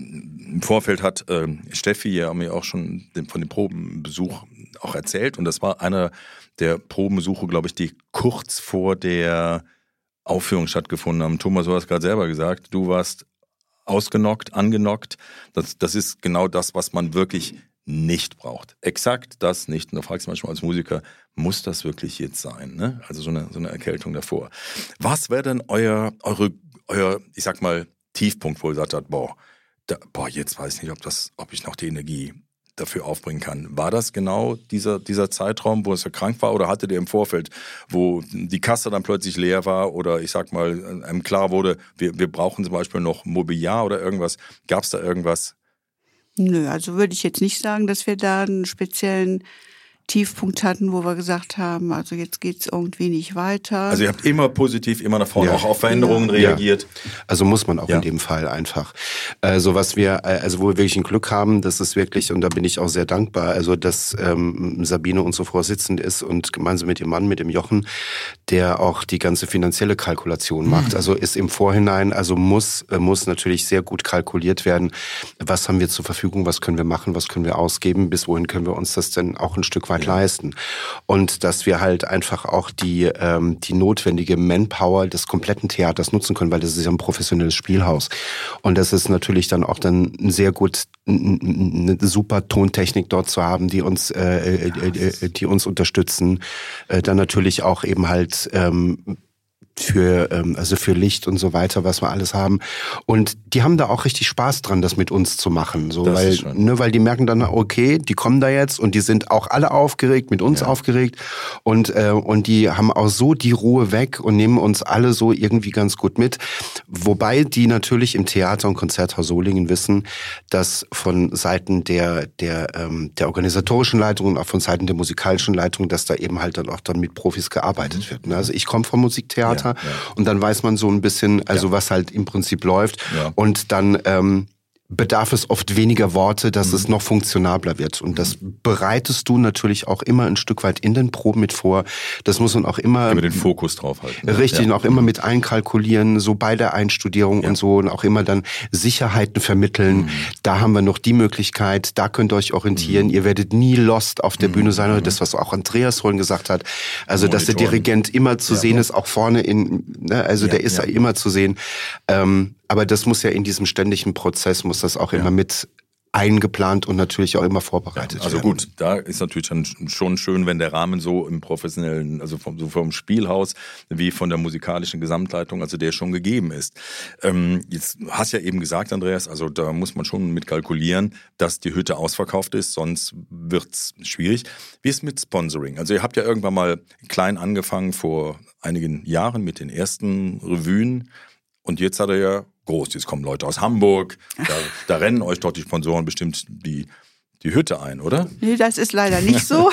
im Vorfeld hat äh, Steffi ja mir auch schon von dem Probenbesuch auch erzählt. Und das war einer der Probenbesuche, glaube ich, die kurz vor der Aufführung stattgefunden haben. Thomas, du hast gerade selber gesagt, du warst ausgenockt, angenockt. Das, das ist genau das, was man wirklich nicht braucht. Exakt das nicht. Und da fragst du manchmal als Musiker, muss das wirklich jetzt sein? Ne? Also so eine, so eine Erkältung davor. Was wäre denn euer, eure, euer, ich sag mal, Tiefpunkt, wo ihr gesagt habt, boah, da, boah, jetzt weiß ich nicht, ob das, ob ich noch die Energie dafür aufbringen kann. War das genau dieser, dieser Zeitraum, wo es krank war, oder hattet ihr im Vorfeld, wo die Kasse dann plötzlich leer war oder ich sag mal, einem klar wurde, wir, wir brauchen zum Beispiel noch Mobiliar oder irgendwas? Gab es da irgendwas? Nö, also würde ich jetzt nicht sagen, dass wir da einen speziellen Tiefpunkt hatten, wo wir gesagt haben, also jetzt geht's irgendwie nicht weiter. Also ihr habt immer positiv, immer nach vorne, ja. auch auf Veränderungen ja. reagiert. Ja. Also muss man auch ja. in dem Fall einfach. Also was wir, also wo wir wirklich ein Glück haben, das ist wirklich, und da bin ich auch sehr dankbar, also dass ähm, Sabine unsere Vorsitzende ist und gemeinsam mit dem Mann, mit dem Jochen, der auch die ganze finanzielle Kalkulation macht. Mhm. Also ist im Vorhinein, also muss, muss natürlich sehr gut kalkuliert werden, was haben wir zur Verfügung, was können wir machen, was können wir ausgeben, bis wohin können wir uns das denn auch ein Stück weit ja. leisten. Und dass wir halt einfach auch die, ähm, die notwendige Manpower des kompletten Theaters nutzen können, weil das ist ja ein professionelles Spielhaus. Und das ist natürlich dann auch dann sehr gut, eine super Tontechnik dort zu haben, die uns, äh, äh, die uns unterstützen. Äh, dann natürlich auch eben halt ähm, für ähm, also für Licht und so weiter, was wir alles haben. Und die haben da auch richtig Spaß dran, das mit uns zu machen, so das weil ne, weil die merken dann, okay, die kommen da jetzt und die sind auch alle aufgeregt, mit uns ja. aufgeregt und äh, und die haben auch so die Ruhe weg und nehmen uns alle so irgendwie ganz gut mit, wobei die natürlich im Theater und Konzerthaus Solingen wissen, dass von Seiten der der ähm, der organisatorischen Leitung und auch von Seiten der musikalischen Leitung, dass da eben halt dann auch dann mit Profis gearbeitet wird. Ne? Also ich komme vom Musiktheater. Ja. Ja. Und dann weiß man so ein bisschen, also ja. was halt im Prinzip läuft. Ja. Und dann ähm, bedarf es oft weniger Worte, dass mhm. es noch funktionabler wird. Und das bereitest du natürlich auch immer ein Stück weit in den Proben mit vor. Das muss man auch immer... Immer den Fokus drauf halten. Richtig, ja. Und auch immer mit einkalkulieren, so bei der Einstudierung ja. und so. Und auch immer dann Sicherheiten vermitteln. Mhm. Da haben wir noch die Möglichkeit, da könnt ihr euch orientieren. Mhm. Ihr werdet nie lost auf der mhm. Bühne sein. Oder das, was auch Andreas vorhin gesagt hat. Also, dass der Dirigent immer zu ja. sehen ist, auch vorne in... Ne, also, ja, der ist ja. immer zu sehen. Ähm, aber das muss ja in diesem ständigen Prozess, muss das auch ja. immer mit eingeplant und natürlich auch immer vorbereitet ja, also werden. Also gut, da ist natürlich dann schon schön, wenn der Rahmen so im professionellen, also vom, so vom Spielhaus wie von der musikalischen Gesamtleitung, also der schon gegeben ist. Ähm, jetzt hast ja eben gesagt, Andreas, also da muss man schon mit kalkulieren, dass die Hütte ausverkauft ist, sonst wird's schwierig. Wie ist mit Sponsoring? Also ihr habt ja irgendwann mal klein angefangen vor einigen Jahren mit den ersten Revuen und jetzt hat er ja groß. Jetzt kommen Leute aus Hamburg, da, da rennen euch doch die Sponsoren bestimmt die, die Hütte ein, oder? Nee, das ist leider nicht so.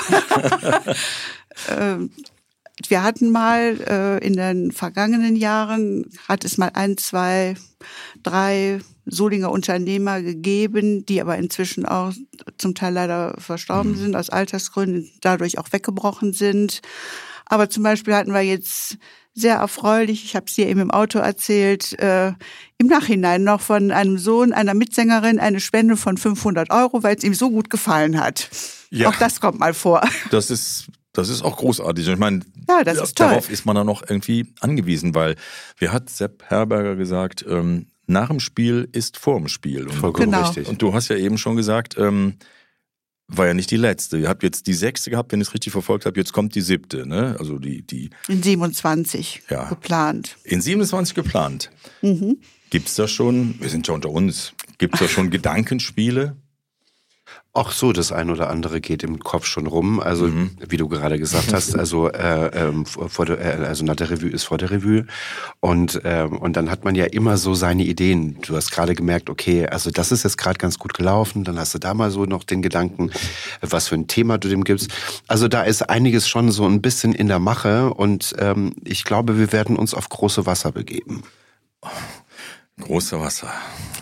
ähm, wir hatten mal äh, in den vergangenen Jahren, hat es mal ein, zwei, drei Solinger Unternehmer gegeben, die aber inzwischen auch zum Teil leider verstorben mhm. sind, aus Altersgründen, dadurch auch weggebrochen sind. Aber zum Beispiel hatten wir jetzt sehr erfreulich, ich habe es dir eben im Auto erzählt, äh, im Nachhinein noch von einem Sohn einer Mitsängerin eine Spende von fünfhundert Euro, weil es ihm so gut gefallen hat. Ja. Auch das kommt mal vor. Das ist, das ist auch großartig. Ich meine, ja, das ist toll. Darauf ist man dann noch irgendwie angewiesen, weil, wie hat Sepp Herberger gesagt, ähm, nach dem Spiel ist vor dem Spiel. Und, Vollkommen genau. richtig. Und du hast ja eben schon gesagt, ähm, war ja nicht die letzte. Ihr habt jetzt die sechste gehabt, wenn ich es richtig verfolgt habe. Jetzt kommt die siebte, ne? Also die, die. In siebenundzwanzig ja. geplant. In siebenundzwanzig geplant. Mhm. Gibt's da schon, wir sind ja unter uns, gibt's da schon Gedankenspiele? Ach so, das ein oder andere geht im Kopf schon rum. Also mhm. wie du gerade gesagt hast, also äh, ähm, vor der, äh, also nach der Revue ist vor der Revue und ähm, und dann hat man ja immer so seine Ideen. Du hast gerade gemerkt, okay, also das ist jetzt gerade ganz gut gelaufen. Dann hast du da mal so noch den Gedanken, was für ein Thema du dem gibst. Also da ist einiges schon so ein bisschen in der Mache und ähm, ich glaube, wir werden uns auf große Wasser begeben. Große Wasser.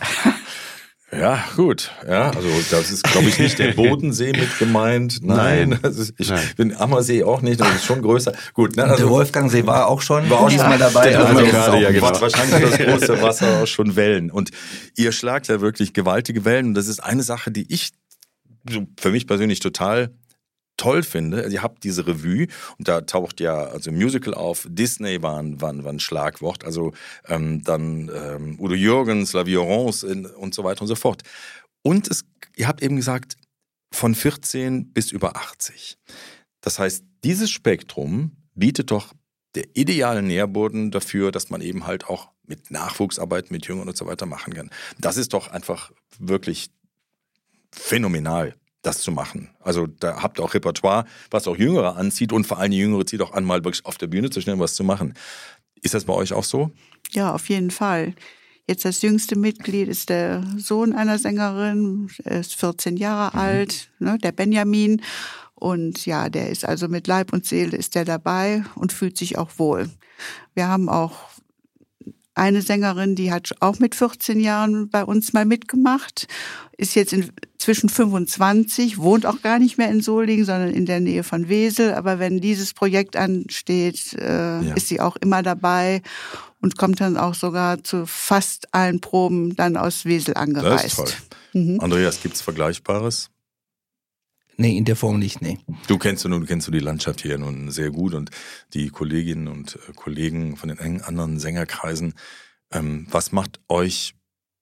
Ja, gut. Ja, also das ist, glaube ich, nicht der Bodensee mit gemeint. Nein, Nein. Das ist, ich Nein. bin Ammersee auch nicht, das ist schon größer. Gut, ne, also, der Wolfgangsee war auch schon, war auch diesmal dabei. Der also gerade, ja, genau. Wahrscheinlich das große Wasser auch schon Wellen. Und ihr schlagt ja wirklich gewaltige Wellen. Und das ist eine Sache, die ich so für mich persönlich total toll finde. Also ihr habt diese Revue und da taucht ja also Musical auf. Disney war ein, war ein, war ein Schlagwort. Also ähm, dann ähm, Udo Jürgens, La Violence und so weiter und so fort. Und es, ihr habt eben gesagt, von vierzehn bis über achtzig. Das heißt, dieses Spektrum bietet doch der ideale Nährboden dafür, dass man eben halt auch mit Nachwuchsarbeit, mit Jüngern und so weiter machen kann. Das ist doch einfach wirklich phänomenal, das zu machen. Also da habt ihr auch Repertoire, was auch Jüngere anzieht und vor allem die Jüngere zieht auch an, mal wirklich auf der Bühne zu stehen, was zu machen. Ist das bei euch auch so? Ja, auf jeden Fall. Jetzt das jüngste Mitglied ist der Sohn einer Sängerin, er ist vierzehn Jahre mhm. alt, ne, der Benjamin. Und ja, der ist also mit Leib und Seele ist der dabei und fühlt sich auch wohl. Wir haben auch eine Sängerin, die hat auch mit vierzehn Jahren bei uns mal mitgemacht, ist jetzt inzwischen fünfundzwanzig, wohnt auch gar nicht mehr in Solingen, sondern in der Nähe von Wesel. Aber wenn dieses Projekt ansteht, äh, ja. ist sie auch immer dabei und kommt dann auch sogar zu fast allen Proben dann aus Wesel angereist. Das ist toll. Mhm. Andreas, gibt's Vergleichbares? Nee, in der Form nicht, nee. Du kennst du nun, kennst du die Landschaft hier nun sehr gut und die Kolleginnen und Kollegen von den anderen Sängerkreisen. Ähm, was macht euch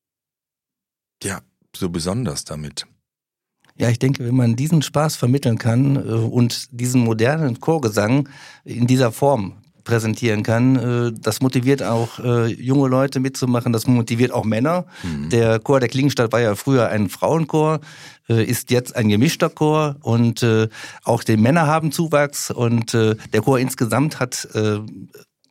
ja so besonders damit? Ja, ich denke, wenn man diesen Spaß vermitteln kann äh, und diesen modernen Chorgesang in dieser Form präsentieren kann, äh, das motiviert auch äh, junge Leute mitzumachen, das motiviert auch Männer. Mhm. Der Chor der Klingenstadt war ja früher ein Frauenchor, äh, ist jetzt ein gemischter Chor und äh, auch die Männer haben Zuwachs und äh, der Chor insgesamt hat äh,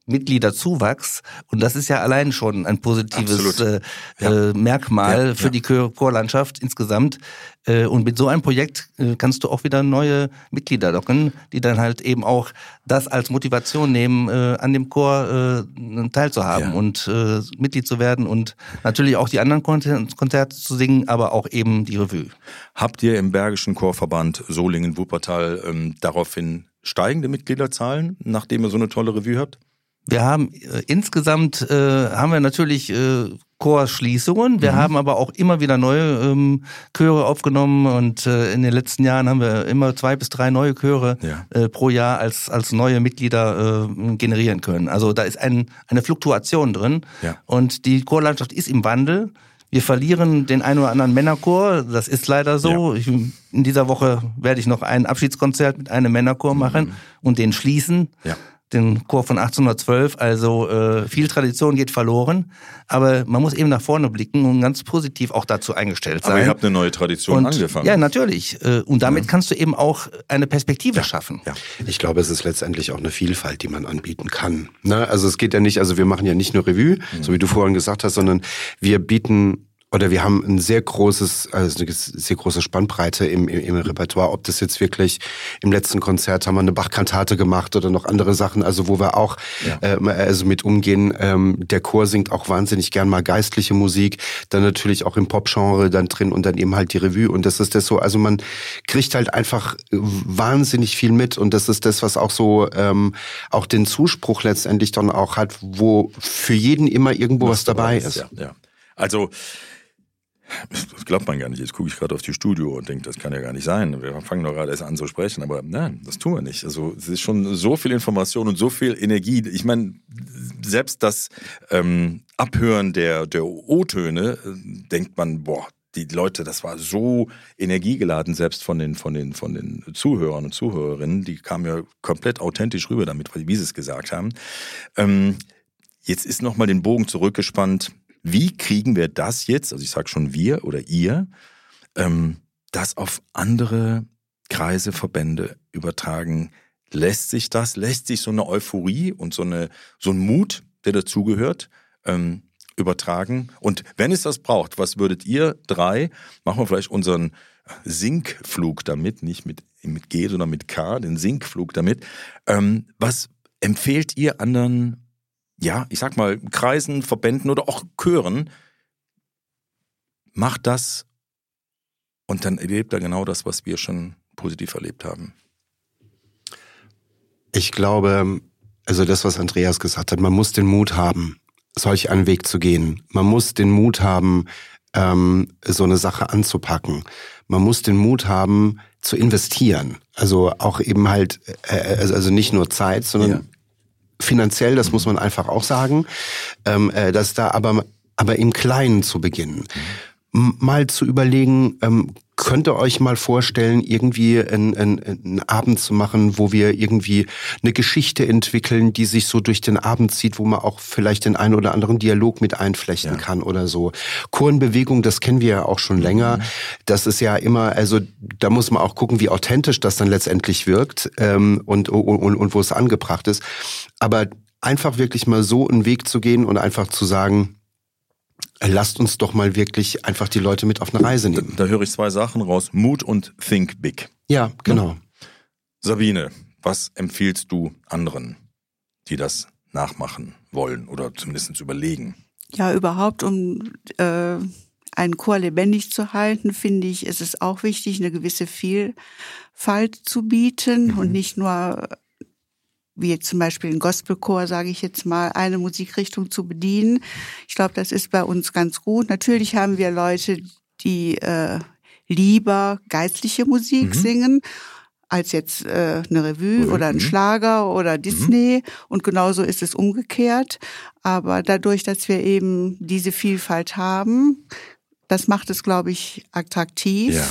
Mitgliederzuwachs und das ist ja allein schon ein positives äh, ja. äh, Merkmal ja, für ja. die Chor- Chorlandschaft insgesamt. Äh, und mit so einem Projekt äh, kannst du auch wieder neue Mitglieder locken, die dann halt eben auch das als Motivation nehmen, äh, an dem Chor äh, teilzuhaben Ja. und äh, Mitglied zu werden und natürlich auch die anderen Konzer- Konzerte zu singen, aber auch eben die Revue. Habt ihr im Bergischen Chorverband Solingen-Wuppertal ähm, daraufhin steigende Mitgliederzahlen, nachdem ihr so eine tolle Revue habt? Wir haben äh, insgesamt äh, haben wir natürlich äh, Chorschließungen. Wir mhm. haben aber auch immer wieder neue ähm, Chöre aufgenommen und äh, in den letzten Jahren haben wir immer zwei bis drei neue Chöre ja. äh, pro Jahr als als neue Mitglieder äh, generieren können. Also da ist ein, eine Fluktuation drin ja. und die Chorlandschaft ist im Wandel. Wir verlieren den einen oder anderen Männerchor, das ist leider so. Ja. Ich, in dieser Woche werde ich noch ein Abschiedskonzert mit einem Männerchor machen mhm. und den schließen. Ja. Den Chor von achtzehnhundertzwölf, also äh, viel Tradition geht verloren, aber man muss eben nach vorne blicken und ganz positiv auch dazu eingestellt sein. Aber ihr habt eine neue Tradition und, angefangen. Ja, natürlich. Äh, und damit ja. kannst du eben auch eine Perspektive ja. schaffen. Ja. Ich glaube, es ist letztendlich auch eine Vielfalt, die man anbieten kann. Ne? Also es geht ja nicht, also wir machen ja nicht nur Revue, mhm. so wie du vorhin gesagt hast, sondern wir bieten oder wir haben ein sehr großes, also eine sehr große Spannbreite im, im, im Repertoire. Ob das jetzt wirklich im letzten Konzert haben wir eine Bach-Kantate gemacht oder noch andere Sachen, also wo wir auch ja. äh, also mit umgehen. Ähm, der Chor singt auch wahnsinnig gern mal geistliche Musik, dann natürlich auch im Pop-Genre dann drin und dann eben halt die Revue. Und das ist das so, also man kriegt halt einfach wahnsinnig viel mit und das ist das, was auch so ähm, auch den Zuspruch letztendlich dann auch hat, wo für jeden immer irgendwo was, was dabei ist. Ja, ja. Also das glaubt man gar nicht. Jetzt gucke ich gerade auf die Studio und denke, das kann ja gar nicht sein. Wir fangen doch gerade erst an zu sprechen, aber nein, das tun wir nicht. Also es ist schon so viel Information und so viel Energie. Ich meine, selbst das ähm, Abhören der, der O-Töne, äh, denkt man, boah, die Leute, das war so energiegeladen, selbst von den, von den, von den Zuhörern und Zuhörerinnen, die kamen ja komplett authentisch rüber damit, wie sie es gesagt haben. Ähm, jetzt ist nochmal den Bogen zurückgespannt. Wie kriegen wir das jetzt, also ich sage schon wir oder ihr, ähm, das auf andere Kreise, Verbände übertragen? Lässt sich das, lässt sich so eine Euphorie und so, eine, so ein Mut, der dazugehört, ähm, übertragen? Und wenn es das braucht, was würdet ihr drei, machen wir vielleicht unseren Sinkflug damit, nicht mit, mit G, sondern mit K, den Sinkflug damit, ähm, was empfehlt ihr anderen, ja, ich sag mal, Kreisen, Verbänden oder auch Chören, macht das und dann erlebt er genau das, was wir schon positiv erlebt haben. Ich glaube, also das, was Andreas gesagt hat, man muss den Mut haben, solch einen Weg zu gehen. Man muss den Mut haben, ähm, so eine Sache anzupacken. Man muss den Mut haben, zu investieren. Also auch eben halt, äh, also nicht nur Zeit, sondern ja. finanziell, das muss man einfach auch sagen, ähm, äh, dass da aber, aber im Kleinen zu beginnen. M- mal zu überlegen, ähm, könnt ihr euch mal vorstellen, irgendwie einen, einen, einen Abend zu machen, wo wir irgendwie eine Geschichte entwickeln, die sich so durch den Abend zieht, wo man auch vielleicht den einen oder anderen Dialog mit einflechten ja. kann oder so. Chorenbewegung, das kennen wir ja auch schon länger. Mhm. Das ist ja immer, also da muss man auch gucken, wie authentisch das dann letztendlich wirkt ähm, und, und, und, und wo es angebracht ist. Aber einfach wirklich mal so einen Weg zu gehen und einfach zu sagen, lasst uns doch mal wirklich einfach die Leute mit auf eine Reise nehmen. Da, da höre ich zwei Sachen raus. Mut und Think Big. Ja, genau. Ja. Sabine, was empfiehlst du anderen, die das nachmachen wollen oder zumindest überlegen? Ja, überhaupt, um äh, einen Chor lebendig zu halten, finde ich, ist es auch wichtig, eine gewisse Vielfalt zu bieten mhm. und nicht nur wie jetzt zum Beispiel ein Gospelchor, sage ich jetzt mal, eine Musikrichtung zu bedienen. Ich glaube, das ist bei uns ganz gut. Natürlich haben wir Leute, die äh, lieber geistliche Musik mhm. singen, als jetzt äh, eine Revue mhm. oder ein Schlager oder Disney. Mhm. Und genauso ist es umgekehrt. Aber dadurch, dass wir eben diese Vielfalt haben, das macht es, glaube ich, attraktiv. Ja.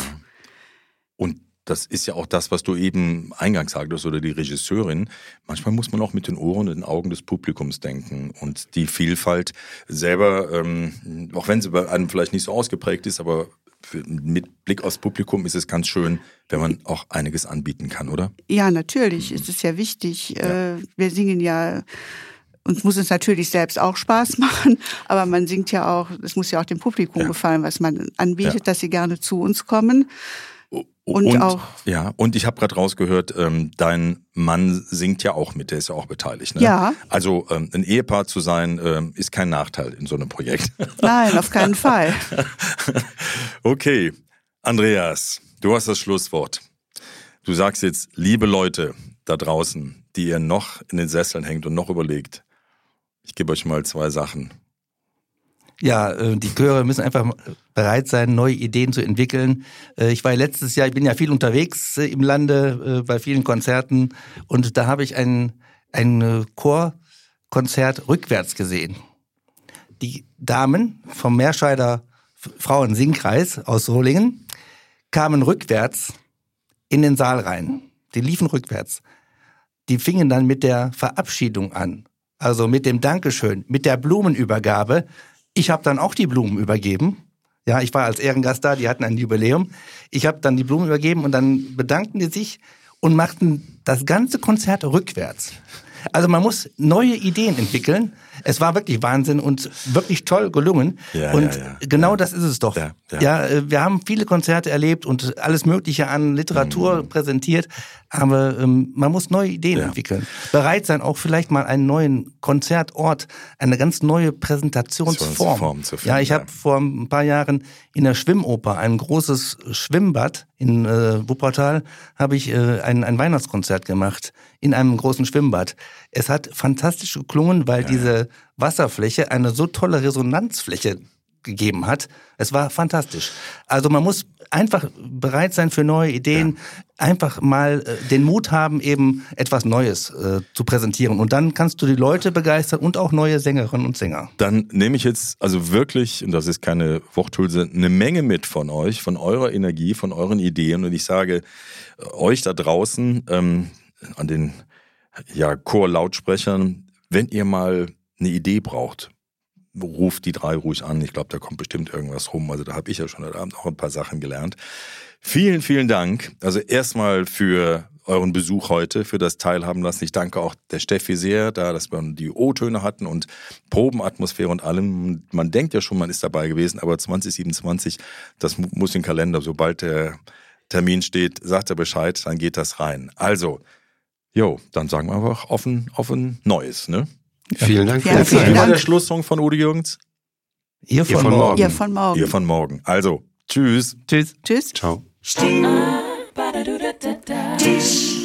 Und das ist ja auch das, was du eben eingangs sagtest, oder die Regisseurin. Manchmal muss man auch mit den Ohren und den Augen des Publikums denken. Und die Vielfalt selber, ähm, auch wenn sie bei einem vielleicht nicht so ausgeprägt ist, aber für, mit Blick aufs Publikum ist es ganz schön, wenn man auch einiges anbieten kann, oder? Ja, natürlich. Mhm. Es ist ja wichtig. Ja. Äh, wir singen ja uns muss es natürlich selbst auch Spaß machen, aber man singt ja auch, es muss ja auch dem Publikum ja. gefallen, was man anbietet, ja. dass sie gerne zu uns kommen. Und, und auch. Ja, und ich habe gerade rausgehört, ähm, dein Mann singt ja auch mit, der ist ja auch beteiligt. Ne? Ja. Also ähm, ein Ehepaar zu sein, ähm, ist kein Nachteil in so einem Projekt. Nein, auf keinen Fall. Okay, Andreas, du hast das Schlusswort. Du sagst jetzt, liebe Leute da draußen, die ihr noch in den Sesseln hängt und noch überlegt, ich gebe euch mal zwei Sachen. Ja, die Chöre müssen einfach bereit sein, neue Ideen zu entwickeln. Ich war letztes Jahr, ich bin ja viel unterwegs im Lande, bei vielen Konzerten, und da habe ich ein, ein Chorkonzert rückwärts gesehen. Die Damen vom Meerscheider Frauensingkreis aus Solingen kamen rückwärts in den Saal rein. Die liefen rückwärts. Die fingen dann mit der Verabschiedung an, also mit dem Dankeschön, mit der Blumenübergabe. Ich habe dann auch die Blumen übergeben. Ja, ich war als Ehrengast da, die hatten ein Jubiläum. Ich habe dann die Blumen übergeben und dann bedankten die sich und machten das ganze Konzert rückwärts. Also man muss neue Ideen entwickeln. Es war wirklich Wahnsinn und wirklich toll gelungen. Ja, und ja, ja. genau ja. das ist es doch. Ja, ja. ja, wir haben viele Konzerte erlebt und alles Mögliche an Literatur mhm. präsentiert. Aber ähm, man muss neue Ideen ja. entwickeln. Bereit sein, auch vielleicht mal einen neuen Konzertort, eine ganz neue Präsentationsform. Form zu finden, ja, ich habe ja. vor ein paar Jahren in der Schwimmoper, ein großes Schwimmbad in äh, Wuppertal, habe ich äh, ein, ein Weihnachtskonzert gemacht in einem großen Schwimmbad. Es hat fantastisch geklungen, weil ja. diese Wasserfläche eine so tolle Resonanzfläche gegeben hat. Es war fantastisch. Also man muss einfach bereit sein für neue Ideen, ja. einfach mal äh, den Mut haben, eben etwas Neues äh, zu präsentieren. Und dann kannst du die Leute begeistern und auch neue Sängerinnen und Sänger. Dann nehme ich jetzt also wirklich, und das ist keine Worthülse, eine Menge mit von euch, von eurer Energie, von euren Ideen. Und ich sage euch da draußen, ähm, an den ja, Chor-Lautsprechern, wenn ihr mal eine Idee braucht, ruft die drei ruhig an. Ich glaube, da kommt bestimmt irgendwas rum. Also da habe ich ja schon heute Abend auch ein paar Sachen gelernt. Vielen, vielen Dank. Also erstmal für euren Besuch heute, für das Teilhaben lassen. Ich danke auch der Steffi sehr, da, dass wir die O-Töne hatten und Probenatmosphäre und allem. Man denkt ja schon, man ist dabei gewesen, aber zwanzig siebenundzwanzig, das muss im Kalender, sobald der Termin steht, sagt er Bescheid, dann geht das rein. Also, jo, dann sagen wir einfach auf ein, auf ein Neues, ne? Ja. Vielen Dank. Ja, vielen Wie war Dank. der Schlusssong von Udo Jürgens? Ihr von, Ihr von morgen. morgen. Ihr von morgen. Ihr von morgen. Also, tschüss. Tschüss. Tschüss. Ciao. Tisch